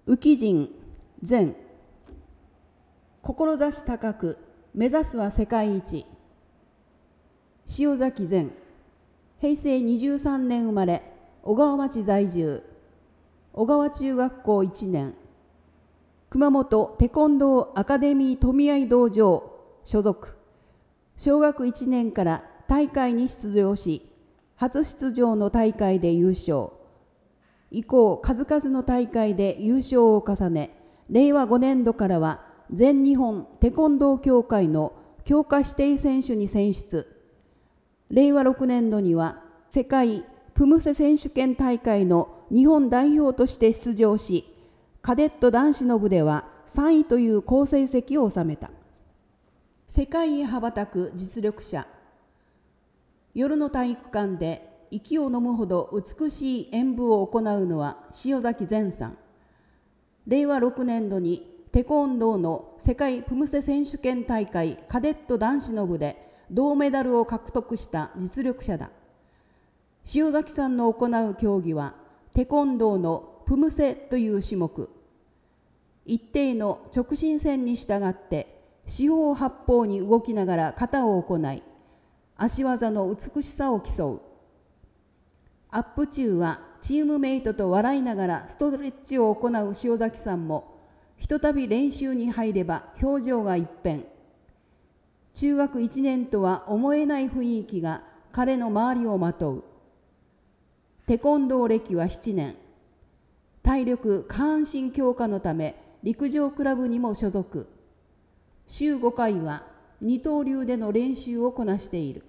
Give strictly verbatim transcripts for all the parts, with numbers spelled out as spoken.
浮人善、志高く目指すは世界一。塩崎善、へいせいにじゅうさんねん生まれ、小川町在住、小川中学校いちねん、熊本テコンドーアカデミー富合道場所属。小学いちねんから大会に出場し、初出場の大会で優勝。以降、数々の大会で優勝を重ね、れいわごねんどからは全日本テコンドー協会の強化指定選手に選出。れいわろくねんどには世界プムセ選手権大会の日本代表として出場し、カデット男子の部ではさんいという好成績を収めた。世界へ羽ばたく実力者。夜の体育館で息を飲むほど美しい演舞を行うのは塩崎善さん。れいわろくねんどにテコンドーの世界プムセ選手権大会カデット男子の部で銅メダルを獲得した実力者だ。塩崎さんの行う競技はテコンドーのプムセという種目。一定の直進線に従って四方八方に動きながら型を行い、足技の美しさを競う。アップ中はチームメイトと笑いながらストレッチを行う塩崎さんも、ひとたび練習に入れば表情が一変。中学いちねんとは思えない雰囲気が彼の周りをまとう。テコンドー歴はななねん。体力下半身強化のため陸上クラブにも所属。週ごかいは二刀流での練習をこなしている。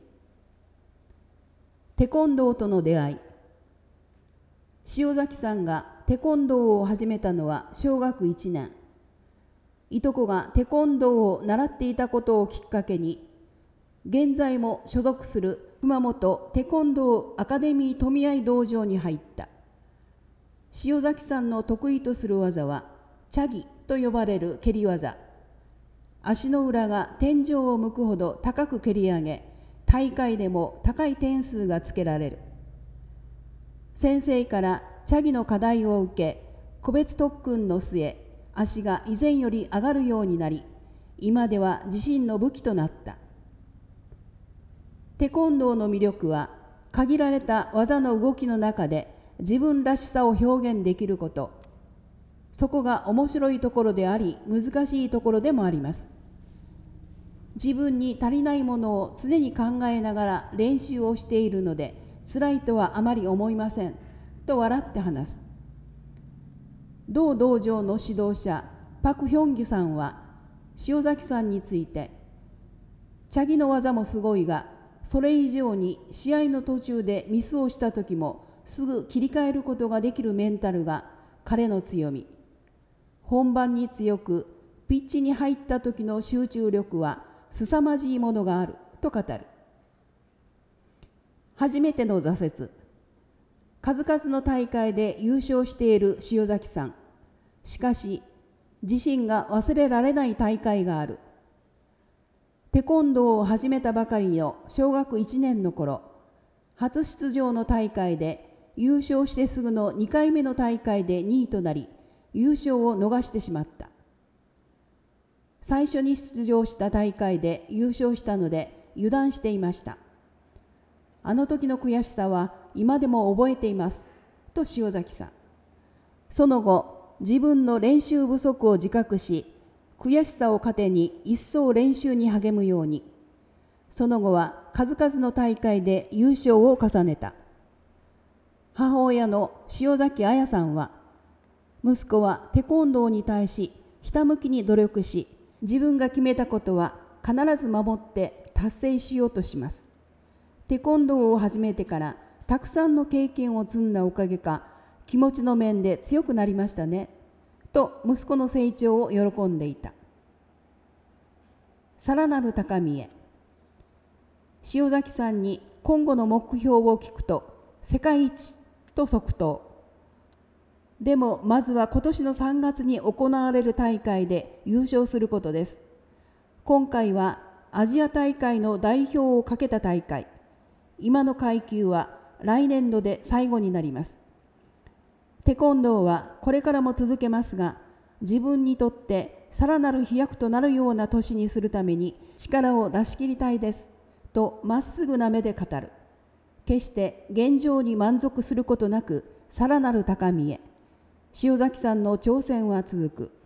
テコンドーとの出会い。塩崎さんがテコンドーを始めたのは小学いちねん。いとこがテコンドーを習っていたことをきっかけに、現在も所属する熊本テコンドーアカデミー富合道場に入った。塩崎さんの得意とする技はチャギと呼ばれる蹴り技。足の裏が天井を向くほど高く蹴り上げ、大会でも高い点数がつけられる。先生からチャギの課題を受け、個別特訓の末、足が以前より上がるようになり、今では自身の武器となった。テコンドーの魅力は、限られた技の動きの中で自分らしさを表現できること。そこが面白いところであり、難しいところでもあります。自分に足りないものを常に考えながら練習をしているので、辛いとはあまり思いません、と笑って話す。同道場の指導者、パク・ヒョンギさんは、塩崎さんについて、チャギの技もすごいが、それ以上に試合の途中でミスをした時もすぐ切り替えることができるメンタルが彼の強み。本番に強く、ピッチに入った時の集中力は凄まじいものがあると語る。初めての挫折。数々の大会で優勝している塩崎さん。しかし、自身が忘れられない大会がある。テコンドーを始めたばかりの小学いちねんの頃、初出場の大会で優勝してすぐのにかいめの大会でにいとなり、優勝を逃してしまった。最初に出場した大会で優勝したので油断していました。あの時の悔しさは今でも覚えています、と塩崎さん。その後、自分の練習不足を自覚し、悔しさを糧に一層練習に励むように。その後は数々の大会で優勝を重ねた。母親の塩崎彩さんは、息子はテコンドーに対しひたむきに努力し、自分が決めたことは必ず守って達成しようとします。テコンドーを始めてからたくさんの経験を積んだおかげか、気持ちの面で強くなりましたね、と息子の成長を喜んでいた。さらなる高みへ。塩崎さんに今後の目標を聞くと、世界一と即答。でもまずは今年のさんがつに行われる大会で優勝することです。今回はアジア大会の代表をかけた大会。今の階級は来年度で最後になります。 テコンドーはこれからも続けますが、自分にとってさらなる飛躍となるような年にするために力を出し切りたいですとまっすぐな目で語る。決して現状に満足することなく、さらなる高みへ。塩崎さんの挑戦は続く。